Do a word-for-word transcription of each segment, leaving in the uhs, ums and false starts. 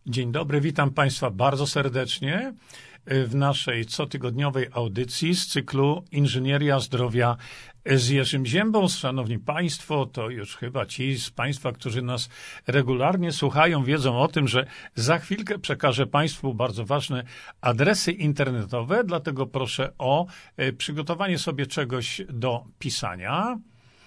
Dzień dobry, witam Państwa bardzo serdecznie w naszej cotygodniowej audycji z cyklu Inżynieria Zdrowia z Jerzym Ziębą. Szanowni Państwo, to już chyba ci z Państwa, którzy nas regularnie słuchają, wiedzą o tym, że za chwilkę przekażę Państwu bardzo ważne adresy internetowe, dlatego proszę o przygotowanie sobie czegoś do pisania.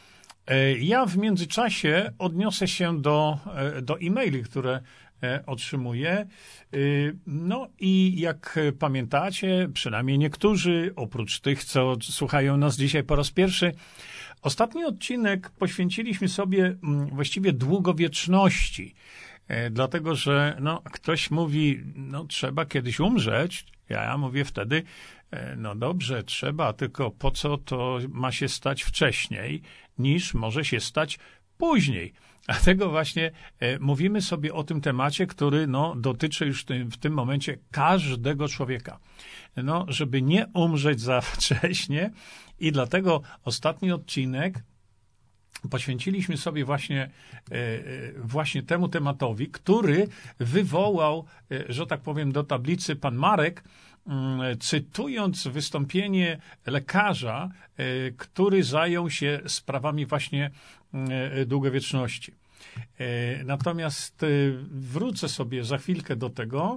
Ja w międzyczasie odniosę się do, do e-maili, które otrzymuję. No i jak pamiętacie, przynajmniej niektórzy, oprócz tych, co słuchają nas dzisiaj po raz pierwszy, ostatni odcinek poświęciliśmy sobie właściwie długowieczności, dlatego że no, ktoś mówi, no trzeba kiedyś umrzeć, ja mówię wtedy, no dobrze, trzeba, tylko po co to ma się stać wcześniej, niż może się stać później. Dlatego właśnie e, mówimy sobie o tym temacie, który no, dotyczy już tym, w tym momencie każdego człowieka. No, żeby nie umrzeć za wcześnie i dlatego ostatni odcinek poświęciliśmy sobie właśnie, e, właśnie temu tematowi, który wywołał, e, że tak powiem, do tablicy pan Marek, cytując wystąpienie lekarza, który zajął się sprawami właśnie długowieczności. Natomiast wrócę sobie za chwilkę do tego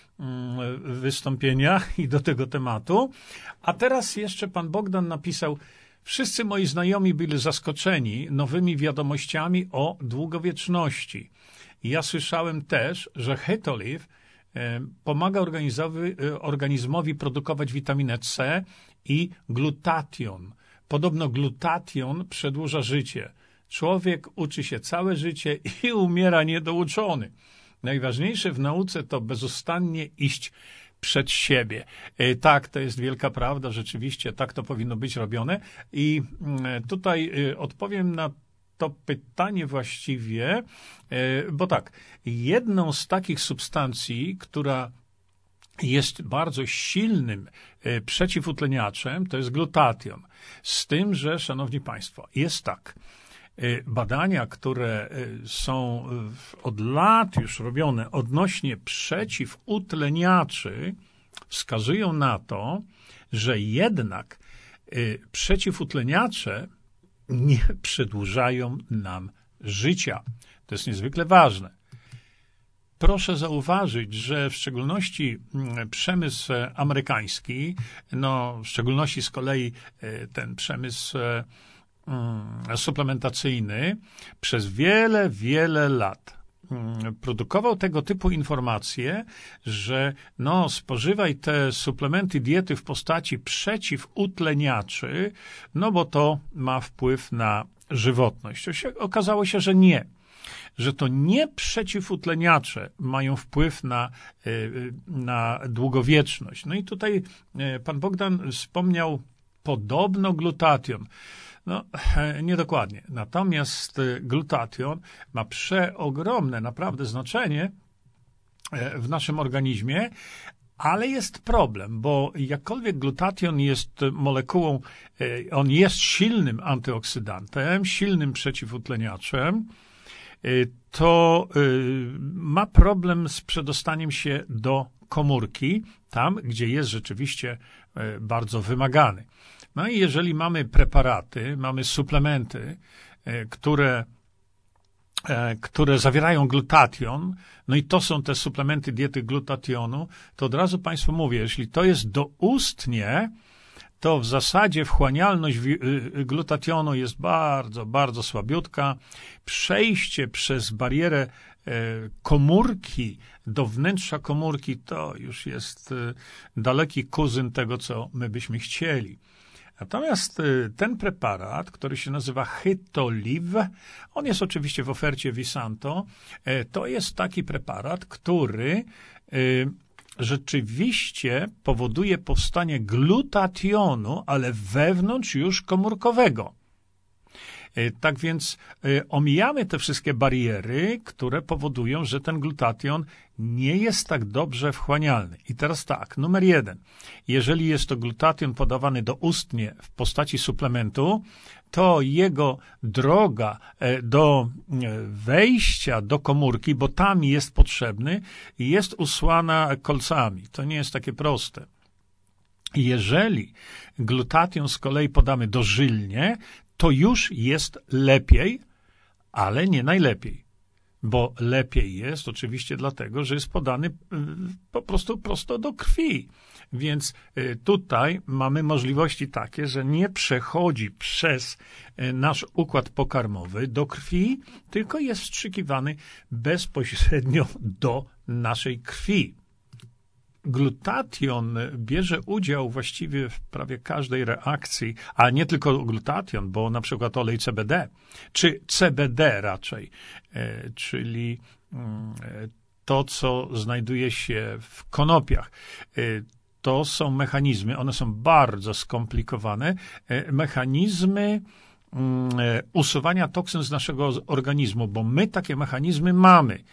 wystąpienia i do tego tematu. A teraz jeszcze pan Bogdan napisał: wszyscy moi znajomi byli zaskoczeni nowymi wiadomościami o długowieczności. Ja słyszałem też, że Hetolive pomaga organizmowi produkować witaminę C i glutation. Podobno glutation przedłuża życie. Człowiek uczy się całe życie i umiera niedouczony. Najważniejsze w nauce to bezustannie iść przed siebie. Tak, to jest wielka prawda, rzeczywiście tak to powinno być robione. I tutaj odpowiem na to pytanie właściwie, bo tak, jedną z takich substancji, która jest bardzo silnym przeciwutleniaczem, to jest glutation. Z tym, że, szanowni państwo, jest tak, badania, które są od lat już robione odnośnie przeciwutleniaczy, wskazują na to, że jednak przeciwutleniacze nie przedłużają nam życia. To jest niezwykle ważne. Proszę zauważyć, że w szczególności przemysł amerykański, no w szczególności z kolei ten przemysł suplementacyjny przez wiele, wiele lat produkował tego typu informacje, że no, spożywaj te suplementy diety w postaci przeciwutleniaczy, no bo to ma wpływ na żywotność. To się, okazało się, że nie. Że to nie przeciwutleniacze mają wpływ na, na długowieczność. No i tutaj pan Bogdan wspomniał podobno glutation. No, niedokładnie. Natomiast glutation ma przeogromne naprawdę znaczenie w naszym organizmie, ale jest problem, bo jakkolwiek glutation jest molekułą, on jest silnym antyoksydantem, silnym przeciwutleniaczem, to ma problem z przedostaniem się do komórki, tam, gdzie jest rzeczywiście bardzo wymagany. No i jeżeli mamy preparaty, mamy suplementy, które, które zawierają glutation, no i to są te suplementy diety glutationu, to od razu Państwu mówię, jeśli to jest doustnie, to w zasadzie wchłanialność glutationu jest bardzo, bardzo słabiutka. Przejście przez barierę komórki do wnętrza komórki to już jest daleki kuzyn tego, co my byśmy chcieli. Natomiast ten preparat, który się nazywa Hetolive, on jest oczywiście w ofercie Visanto, to jest taki preparat, który rzeczywiście powoduje powstanie glutationu, ale wewnątrz już komórkowego. Tak więc omijamy te wszystkie bariery, które powodują, że ten glutation nie jest tak dobrze wchłanialny. I teraz tak, numer jeden. Jeżeli jest to glutation podawany doustnie w postaci suplementu, to jego droga do wejścia do komórki, bo tam jest potrzebny, jest usłana kolcami. To nie jest takie proste. Jeżeli glutation z kolei podamy dożylnie, to już jest lepiej, ale nie najlepiej. Bo lepiej jest oczywiście dlatego, że jest podany po prostu prosto do krwi. Więc tutaj mamy możliwości takie, że nie przechodzi przez nasz układ pokarmowy do krwi, tylko jest wstrzykiwany bezpośrednio do naszej krwi. Glutation bierze udział właściwie w prawie każdej reakcji, a nie tylko glutation, bo na przykład olej C B D, czy C B D raczej, czyli to, co znajduje się w konopiach. To są mechanizmy, one są bardzo skomplikowane, mechanizmy usuwania toksyn z naszego organizmu, bo my takie mechanizmy mamy.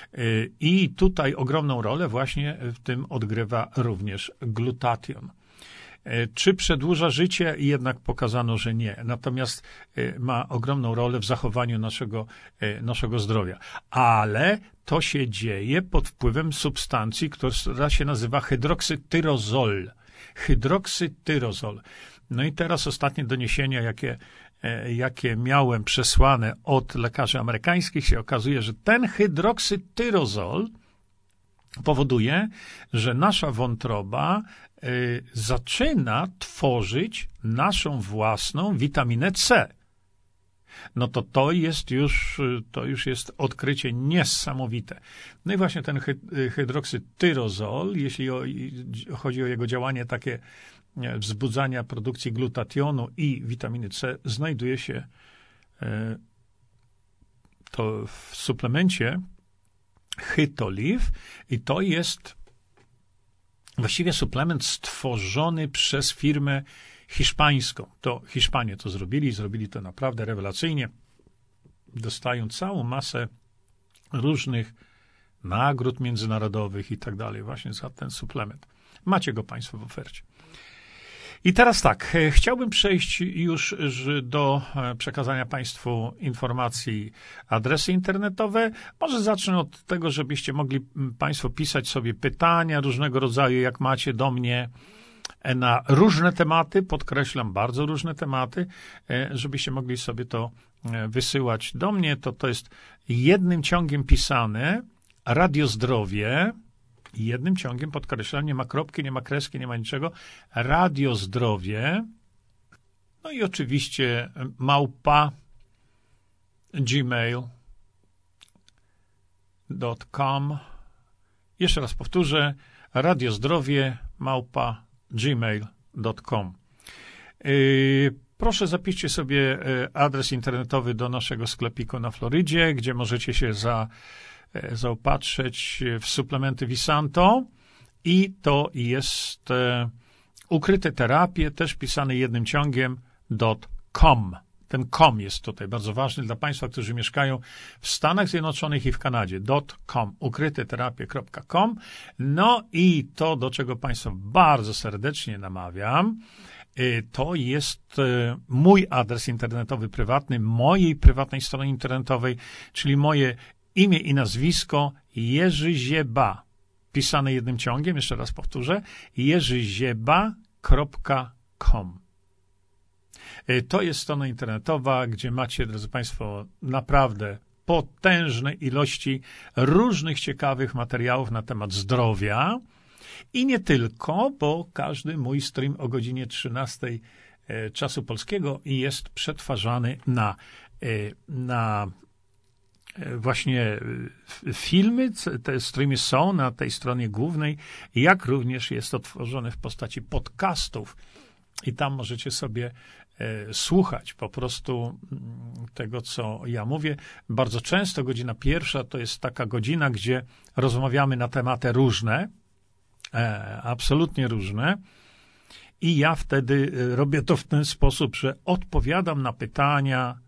I tutaj ogromną rolę właśnie w tym odgrywa również glutation. Czy przedłuża życie? Jednak pokazano, że nie. Natomiast ma ogromną rolę w zachowaniu naszego, naszego zdrowia. Ale to się dzieje pod wpływem substancji, która się nazywa hydroksytyrozol. Hydroksytyrozol. No i teraz ostatnie doniesienia, jakie jakie miałem przesłane od lekarzy amerykańskich, się okazuje, że ten hydroksytyrozol powoduje, że nasza wątroba y, zaczyna tworzyć naszą własną witaminę C. No to to jest już, to już jest odkrycie niesamowite. No i właśnie ten hydroksytyrozol, jeśli o, chodzi o jego działanie takie wzbudzania produkcji glutationu i witaminy C, znajduje się to w suplemencie Hytoliv i to jest właściwie suplement stworzony przez firmę hiszpańską. To Hiszpanie to zrobili, zrobili to naprawdę rewelacyjnie. Dostają całą masę różnych nagród międzynarodowych i tak dalej właśnie za ten suplement. Macie go Państwo w ofercie. I teraz tak, chciałbym przejść już do przekazania Państwu informacji, adresy internetowe. Może zacznę od tego, żebyście mogli Państwo pisać sobie pytania różnego rodzaju, jak macie do mnie na różne tematy, podkreślam, bardzo różne tematy, żebyście mogli sobie to wysyłać do mnie. To, to jest jednym ciągiem pisane, Radio Zdrowie, jednym ciągiem, podkreślam, nie ma kropki, nie ma kreski, nie ma niczego. Radio Zdrowie. No i oczywiście małpa gmail kropka com. Jeszcze raz powtórzę. Radio Zdrowie małpa gmail kropka com. Yy, proszę zapiszcie sobie adres internetowy do naszego sklepiku na Florydzie, gdzie możecie się za zaopatrzyć w suplementy Visanto i to jest e, ukryte terapie, też pisane jednym ciągiem, .com. Ten com jest tutaj bardzo ważny dla Państwa, którzy mieszkają w Stanach Zjednoczonych i w Kanadzie. .com, ukryte terapie kropka com. No i to, do czego Państwa bardzo serdecznie namawiam, to jest mój adres internetowy prywatny, mojej prywatnej strony internetowej, czyli moje imię i nazwisko Jerzy Zieba, pisane jednym ciągiem, jeszcze raz powtórzę, jerzyzieba kropka com. To jest strona internetowa, gdzie macie, drodzy Państwo, naprawdę potężne ilości różnych ciekawych materiałów na temat zdrowia i nie tylko, bo każdy mój stream o godzinie trzynastej czasu polskiego jest przetwarzany na, na właśnie filmy, te streamy są na tej stronie głównej, jak również jest to tworzone w postaci podcastów i tam możecie sobie e, słuchać po prostu tego, co ja mówię. Bardzo często godzina pierwsza to jest taka godzina, gdzie rozmawiamy na tematy różne, e, absolutnie różne i ja wtedy robię to w ten sposób, że odpowiadam na pytania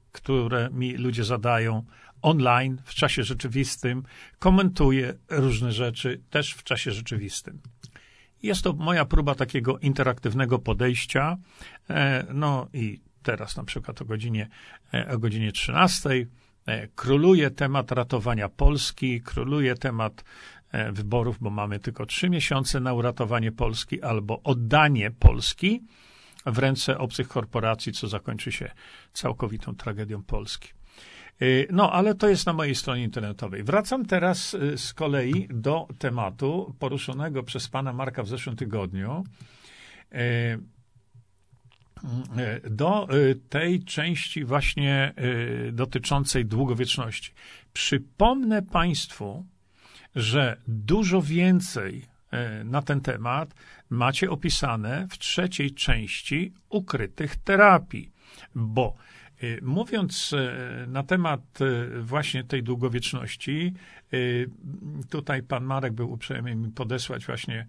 które mi ludzie zadają online, w czasie rzeczywistym. Komentuję różne rzeczy też w czasie rzeczywistym. Jest to moja próba takiego interaktywnego podejścia. No i teraz na przykład o godzinie, o godzinie trzynastej króluje temat ratowania Polski, króluje temat wyborów, bo mamy tylko trzy miesiące na uratowanie Polski albo oddanie Polski w ręce obcych korporacji, co zakończy się całkowitą tragedią Polski. No, ale to jest na mojej stronie internetowej. Wracam teraz z kolei do tematu poruszonego przez pana Marka w zeszłym tygodniu, do tej części właśnie dotyczącej długowieczności. Przypomnę państwu, że dużo więcej na ten temat macie opisane w trzeciej części ukrytych terapii, bo mówiąc na temat właśnie tej długowieczności, tutaj pan Marek był uprzejmy mi podesłać właśnie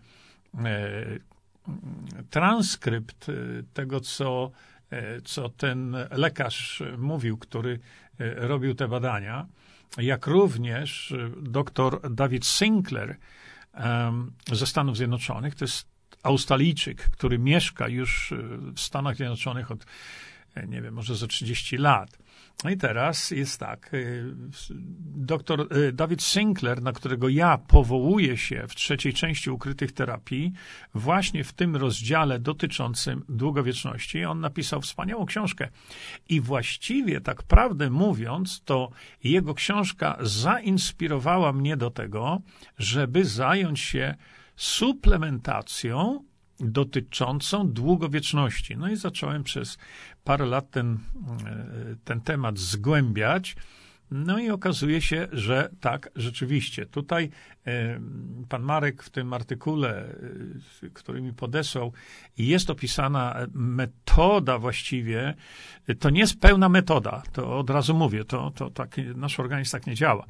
transkrypt tego, co, co ten lekarz mówił, który robił te badania, jak również dr David Sinclair ze Stanów Zjednoczonych. To jest Australijczyk, który mieszka już w Stanach Zjednoczonych od, nie wiem, może za trzydzieści lat. No i teraz jest tak, doktor David Sinclair, na którego ja powołuję się w trzeciej części ukrytych terapii, właśnie w tym rozdziale dotyczącym długowieczności, on napisał wspaniałą książkę. I właściwie, tak prawdę mówiąc, to jego książka zainspirowała mnie do tego, żeby zająć się suplementacją dotyczącą długowieczności. No i zacząłem przez parę lat ten, ten temat zgłębiać. No i okazuje się, że tak, rzeczywiście. Tutaj pan Marek w tym artykule, który mi podesłał, jest opisana metoda właściwie. To nie jest pełna metoda, to od razu mówię, to, to tak, nasz organizm tak nie działa.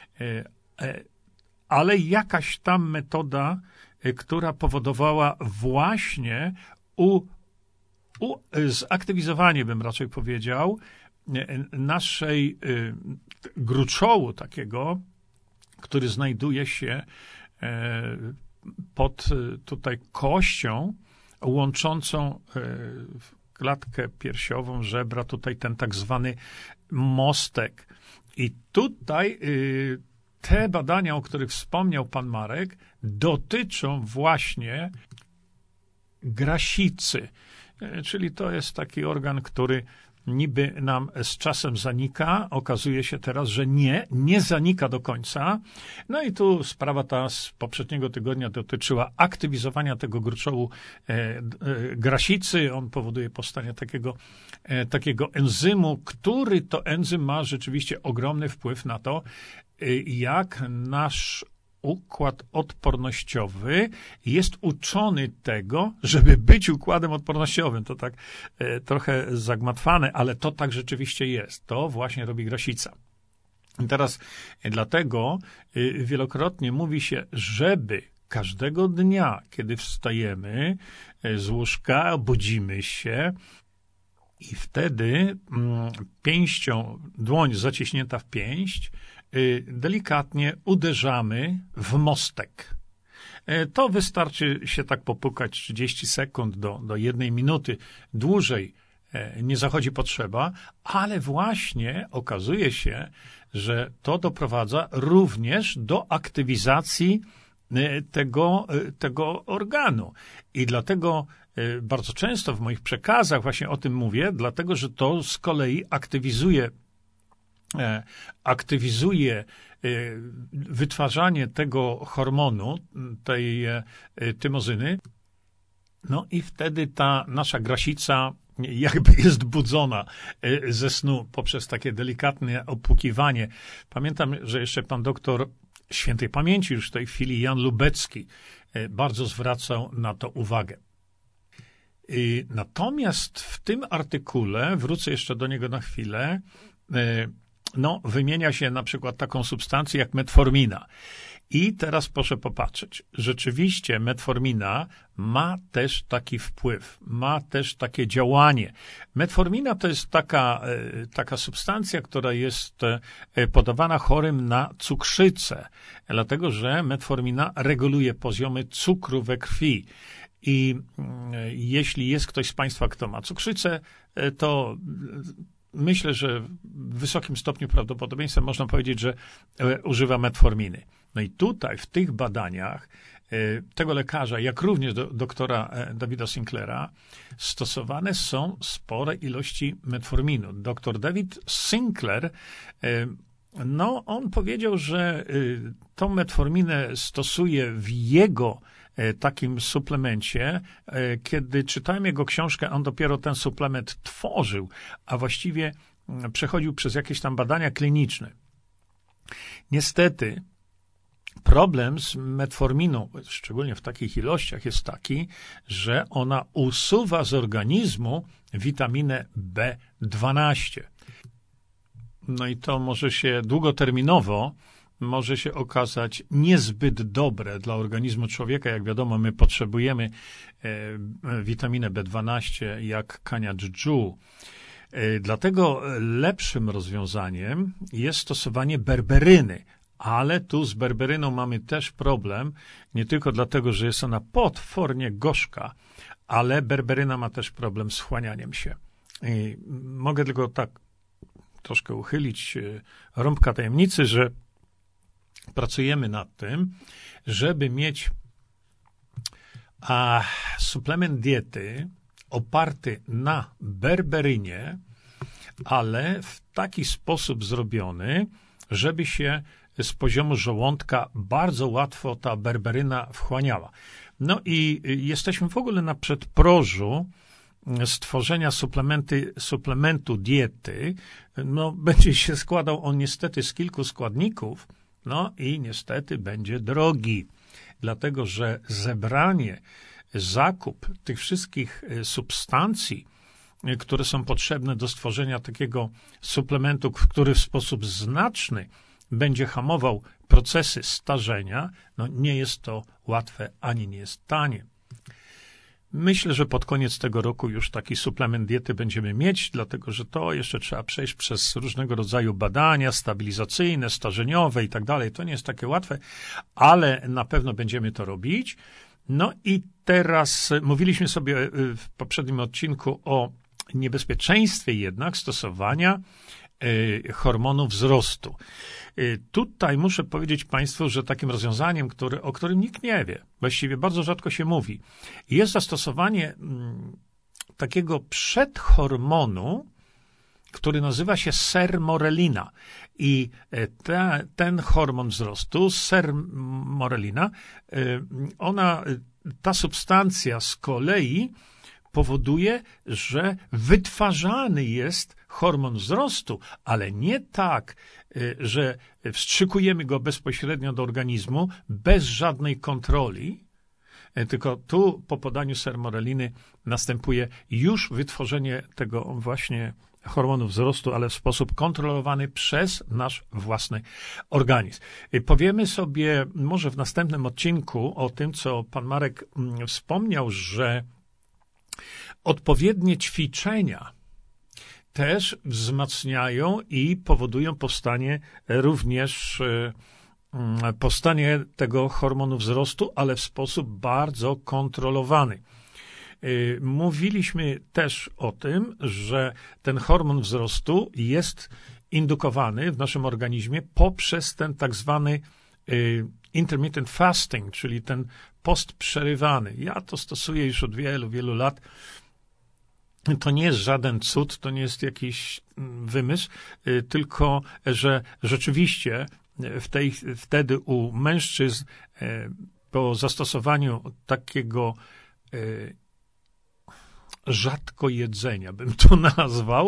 Ale jakaś tam metoda, która powodowała właśnie u, u, zaktywizowanie, bym raczej powiedział, naszej y, gruczołu takiego, który znajduje się y, pod y, tutaj kością łączącą y, klatkę piersiową, żebra, tutaj ten tak zwany mostek. I tutaj y, te badania, o których wspomniał pan Marek, dotyczą właśnie grasicy, czyli to jest taki organ, który niby nam z czasem zanika. Okazuje się teraz, że nie, nie zanika do końca. No i tu sprawa ta z poprzedniego tygodnia dotyczyła aktywizowania tego gruczołu e, e, grasicy. On powoduje powstanie takiego, e, takiego enzymu, który to enzym ma rzeczywiście ogromny wpływ na to, e, jak nasz układ odpornościowy jest uczony tego, żeby być układem odpornościowym. To tak e, trochę zagmatwane, ale to tak rzeczywiście jest. To właśnie robi grasica. I teraz e, dlatego e, wielokrotnie mówi się, żeby każdego dnia, kiedy wstajemy e, z łóżka, budzimy się i wtedy mm, pięścią, dłoń zaciśnięta w pięść, delikatnie uderzamy w mostek. To wystarczy się tak popukać trzydzieści sekund do, do jednej minuty. Dłużej nie zachodzi potrzeba, ale właśnie okazuje się, że to doprowadza również do aktywizacji tego, tego organu. I dlatego bardzo często w moich przekazach właśnie o tym mówię, dlatego że to z kolei aktywizuje aktywizuje wytwarzanie tego hormonu, tej tymozyny, no i wtedy ta nasza grasica jakby jest budzona ze snu poprzez takie delikatne opukiwanie. Pamiętam, że jeszcze pan doktor świętej pamięci już w tej chwili, Jan Lubecki, bardzo zwracał na to uwagę. Natomiast w tym artykule, wrócę jeszcze do niego na chwilę, no, wymienia się na przykład taką substancję jak metformina. I teraz proszę popatrzeć. Rzeczywiście metformina ma też taki wpływ, ma też takie działanie. Metformina to jest taka, taka substancja, która jest podawana chorym na cukrzycę, dlatego że metformina reguluje poziomy cukru we krwi. I jeśli jest ktoś z Państwa, kto ma cukrzycę, to myślę, że w wysokim stopniu prawdopodobieństwa można powiedzieć, że używa metforminy. No i tutaj, w tych badaniach tego lekarza, jak również do, doktora Davida Sinclaira, stosowane są spore ilości metforminu. Doktor David Sinclair, no on powiedział, że tą metforminę stosuje w jego takim suplemencie. Kiedy czytałem jego książkę, on dopiero ten suplement tworzył, a właściwie przechodził przez jakieś tam badania kliniczne. Niestety, problem z metforminą, szczególnie w takich ilościach, jest taki, że ona usuwa z organizmu witaminę B dwanaście. No i to może się długoterminowo może się okazać niezbyt dobre dla organizmu człowieka. Jak wiadomo, my potrzebujemy e, witaminę B dwanaście jak kania dżdżu. E, dlatego lepszym rozwiązaniem jest stosowanie berberyny. Ale tu z berberyną mamy też problem, nie tylko dlatego, że jest ona potwornie gorzka, ale berberyna ma też problem z wchłanianiem się. I mogę tylko tak troszkę uchylić rąbka tajemnicy, że pracujemy nad tym, żeby mieć a, suplement diety oparty na berberynie, ale w taki sposób zrobiony, żeby się z poziomu żołądka bardzo łatwo ta berberyna wchłaniała. No i jesteśmy w ogóle na przedprożu stworzenia suplementy, suplementu diety. No, będzie się składał on niestety z kilku składników, no i niestety będzie drogi, dlatego że zebranie, zakup tych wszystkich substancji, które są potrzebne do stworzenia takiego suplementu, który w sposób znaczny będzie hamował procesy starzenia, no nie jest to łatwe, ani nie jest tanie. Myślę, że pod koniec tego roku już taki suplement diety będziemy mieć, dlatego że to jeszcze trzeba przejść przez różnego rodzaju badania stabilizacyjne, starzeniowe i tak dalej. To nie jest takie łatwe, ale na pewno będziemy to robić. No i teraz mówiliśmy sobie w poprzednim odcinku o niebezpieczeństwie jednak stosowania hormonu wzrostu. Tutaj muszę powiedzieć Państwu, że takim rozwiązaniem, który, o którym nikt nie wie, właściwie bardzo rzadko się mówi, jest zastosowanie mm, takiego przedhormonu, który nazywa się sermorelina. I te, ten hormon wzrostu, sermorelina, ona, ta substancja z kolei powoduje, że wytwarzany jest hormon wzrostu, ale nie tak, że wstrzykujemy go bezpośrednio do organizmu bez żadnej kontroli, tylko tu po podaniu sermoreliny następuje już wytworzenie tego właśnie hormonu wzrostu, ale w sposób kontrolowany przez nasz własny organizm. Powiemy sobie może w następnym odcinku o tym, co pan Marek wspomniał, że odpowiednie ćwiczenia też wzmacniają i powodują powstanie również powstanie tego hormonu wzrostu, ale w sposób bardzo kontrolowany. Mówiliśmy też o tym, że ten hormon wzrostu jest indukowany w naszym organizmie poprzez ten tak zwany intermittent fasting, czyli ten post przerywany. Ja to stosuję już od wielu, wielu lat. To nie jest żaden cud, to nie jest jakiś wymysł, tylko że rzeczywiście w tej, wtedy u mężczyzn po zastosowaniu takiego rzadko jedzenia, bym to nazwał,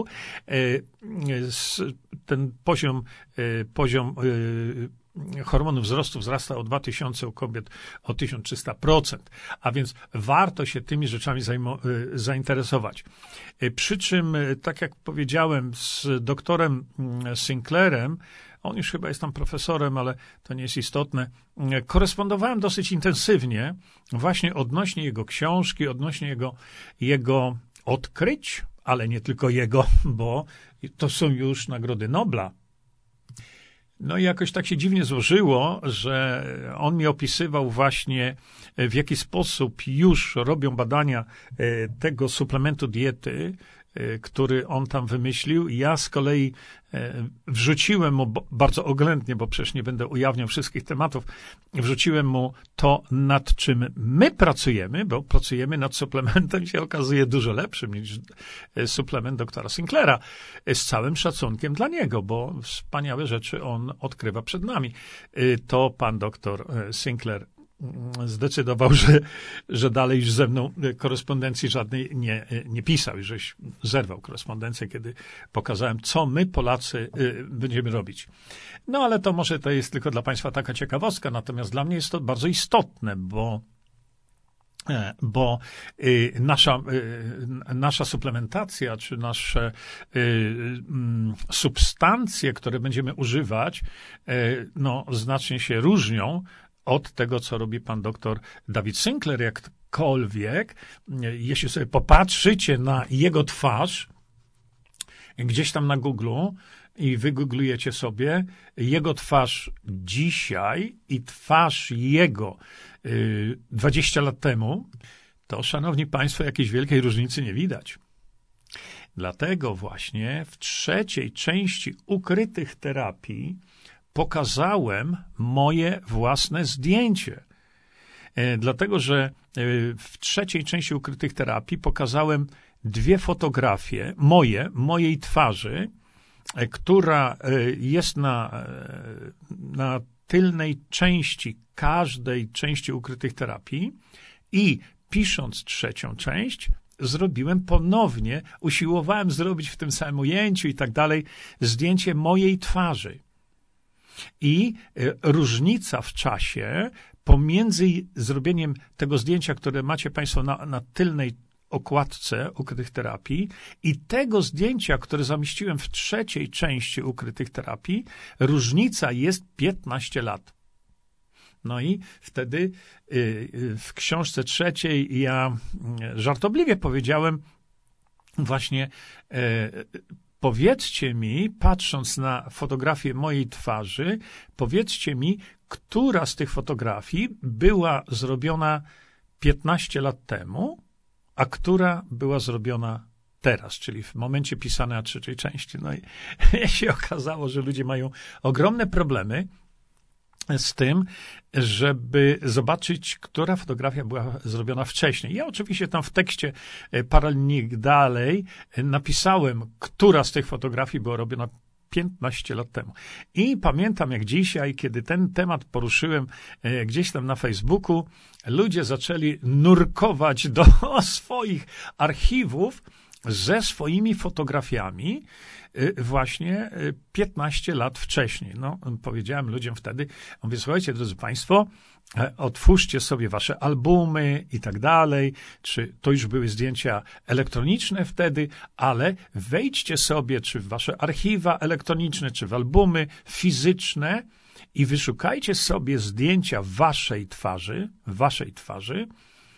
ten poziom, poziom hormonu wzrostu wzrasta o dwa tysiące, u kobiet o tysiąc trzysta procent, a więc warto się tymi rzeczami zainteresować. Przy czym, tak jak powiedziałem, z doktorem Sinclairem on już chyba jest tam profesorem, ale to nie jest istotne, korespondowałem dosyć intensywnie właśnie odnośnie jego książki, odnośnie jego, jego odkryć, ale nie tylko jego, bo to są już nagrody Nobla. No i jakoś tak się dziwnie złożyło, że on mi opisywał właśnie, w jaki sposób już robią badania tego suplementu diety, który on tam wymyślił. Ja z kolei wrzuciłem mu, bardzo oględnie, bo przecież nie będę ujawniał wszystkich tematów, wrzuciłem mu to, nad czym my pracujemy, bo pracujemy nad suplementem, się okazuje dużo lepszym niż suplement doktora Sinclaira. Z całym szacunkiem dla niego, bo wspaniałe rzeczy on odkrywa przed nami. To pan doktor Sinclair zdecydował, że, że dalej już ze mną korespondencji żadnej nie, nie pisał, żeś zerwał korespondencję, kiedy pokazałem, co my Polacy będziemy robić. No ale to może to jest tylko dla państwa taka ciekawostka, natomiast dla mnie jest to bardzo istotne, bo bo nasza, nasza suplementacja, czy nasze substancje, które będziemy używać, no, znacznie się różnią od tego, co robi pan doktor David Sinclair. Jakkolwiek, jeśli sobie popatrzycie na jego twarz, gdzieś tam na Google'u i wygooglujecie sobie jego twarz dzisiaj i twarz jego y, dwadzieścia lat temu, to, szanowni państwo, jakiejś wielkiej różnicy nie widać. Dlatego właśnie w trzeciej części ukrytych terapii pokazałem moje własne zdjęcie. E, dlatego, że e, w trzeciej części ukrytych terapii pokazałem dwie fotografie moje, mojej twarzy, e, która e, jest na, e, na tylnej części każdej części ukrytych terapii i pisząc trzecią część, zrobiłem ponownie, usiłowałem zrobić w tym samym ujęciu i tak dalej, zdjęcie mojej twarzy. I różnica w czasie pomiędzy zrobieniem tego zdjęcia, które macie państwo na, na tylnej okładce ukrytych terapii i tego zdjęcia, które zamieściłem w trzeciej części ukrytych terapii, różnica jest piętnaście lat. No i wtedy w książce trzeciej ja żartobliwie powiedziałem właśnie, powiedzcie mi, patrząc na fotografię mojej twarzy, powiedzcie mi, która z tych fotografii była zrobiona piętnaście lat temu, a która była zrobiona teraz, czyli w momencie pisania trzeciej części. No i się okazało, że ludzie mają ogromne problemy z tym, żeby zobaczyć, która fotografia była zrobiona wcześniej. Ja oczywiście tam w tekście parę linii dalej napisałem, która z tych fotografii była robiona piętnaście lat temu. I pamiętam jak dzisiaj, kiedy ten temat poruszyłem gdzieś tam na Facebooku, ludzie zaczęli nurkować do swoich archiwów ze swoimi fotografiami właśnie piętnaście lat wcześniej. No, powiedziałem ludziom wtedy, mówię, słuchajcie, drodzy państwo, otwórzcie sobie wasze albumy i tak dalej, czy to już były zdjęcia elektroniczne wtedy, ale wejdźcie sobie, czy w wasze archiwa elektroniczne, czy w albumy fizyczne i wyszukajcie sobie zdjęcia waszej twarzy, waszej twarzy,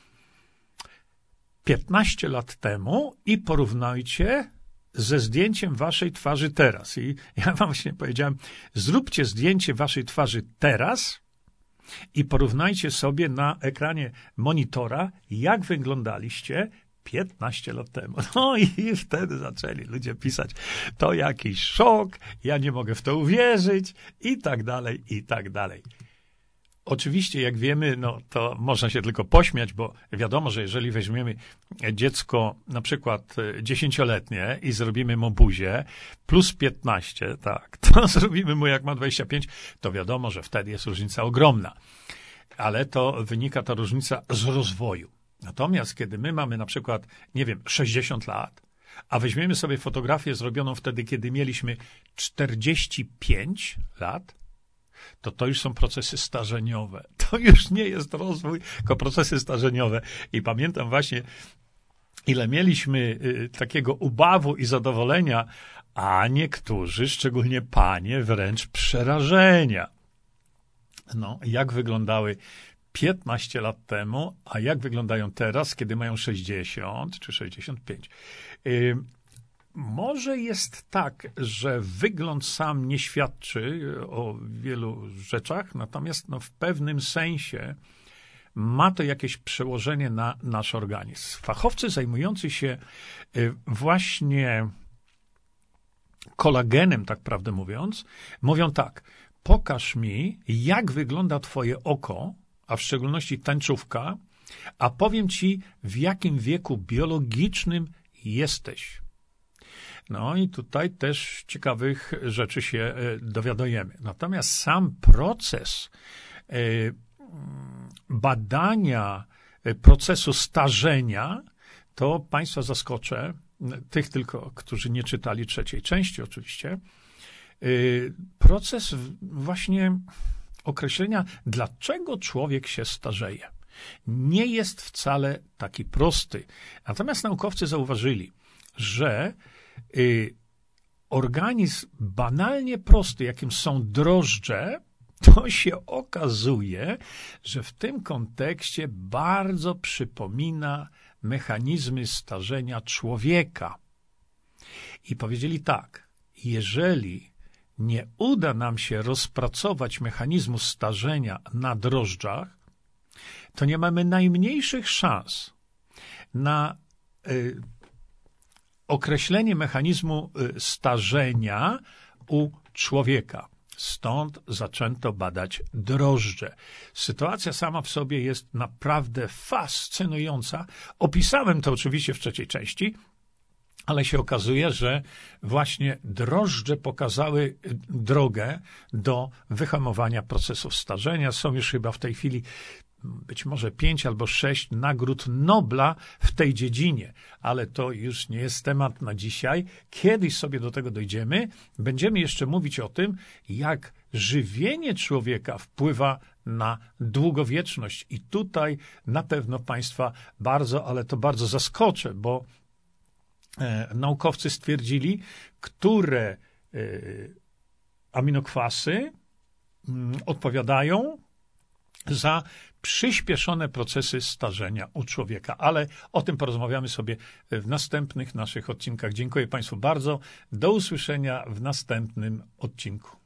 piętnaście lat temu i porównajcie ze zdjęciem waszej twarzy teraz. I ja wam właśnie powiedziałem, zróbcie zdjęcie waszej twarzy teraz i porównajcie sobie na ekranie monitora, jak wyglądaliście piętnaście lat temu. No i wtedy zaczęli ludzie pisać, to jakiś szok, ja nie mogę w to uwierzyć i tak dalej, i tak dalej. Oczywiście, jak wiemy, no to można się tylko pośmiać, bo wiadomo, że jeżeli weźmiemy dziecko na przykład dziesięcioletnie i zrobimy mu buzię plus piętnaście, tak, to zrobimy mu jak ma dwadzieścia pięć, to wiadomo, że wtedy jest różnica ogromna. Ale to wynika ta różnica z rozwoju. Natomiast kiedy my mamy na przykład, nie wiem, sześćdziesiąt lat, a weźmiemy sobie fotografię zrobioną wtedy, kiedy mieliśmy czterdzieści pięć lat, to to już są procesy starzeniowe. To już nie jest rozwój, tylko procesy starzeniowe. I pamiętam właśnie, ile mieliśmy y, takiego ubawu i zadowolenia, a niektórzy, szczególnie panie, wręcz przerażenia. No, jak wyglądały piętnaście lat temu, a jak wyglądają teraz, kiedy mają sześćdziesiąt czy sześćdziesiąt pięć. Y, może jest tak, że wygląd sam nie świadczy o wielu rzeczach, natomiast no, w pewnym sensie ma to jakieś przełożenie na nasz organizm. Fachowcy zajmujący się y, właśnie kolagenem, tak prawdę mówiąc, mówią tak: pokaż mi, jak wygląda twoje oko, a w szczególności tęczówka, a powiem ci, w jakim wieku biologicznym jesteś. No i tutaj też ciekawych rzeczy się dowiadujemy. Natomiast sam proces badania procesu starzenia, to państwa zaskoczę, tych tylko, którzy nie czytali trzeciej części oczywiście, proces właśnie określenia, dlaczego człowiek się starzeje, nie jest wcale taki prosty. Natomiast naukowcy zauważyli, że y, organizm banalnie prosty, jakim są drożdże, to się okazuje, że w tym kontekście bardzo przypomina mechanizmy starzenia człowieka. I powiedzieli tak: jeżeli nie uda nam się rozpracować mechanizmu starzenia na drożdżach, to nie mamy najmniejszych szans na y, określenie mechanizmu y, starzenia u człowieka. Stąd zaczęto badać drożdże. Sytuacja sama w sobie jest naprawdę fascynująca. Opisałem to oczywiście w trzeciej części, ale się okazuje, że właśnie drożdże pokazały drogę do wyhamowania procesów starzenia. Są już chyba w tej chwili być może pięć albo sześć nagród Nobla w tej dziedzinie, ale to już nie jest temat na dzisiaj. Kiedyś sobie do tego dojdziemy. Będziemy jeszcze mówić o tym, jak żywienie człowieka wpływa na długowieczność. I tutaj na pewno państwa bardzo, ale to bardzo zaskoczę, bo e, naukowcy stwierdzili, które e, aminokwasy m, odpowiadają za przyspieszone procesy starzenia u człowieka. Ale o tym porozmawiamy sobie w następnych naszych odcinkach. Dziękuję państwu bardzo. Do usłyszenia w następnym odcinku.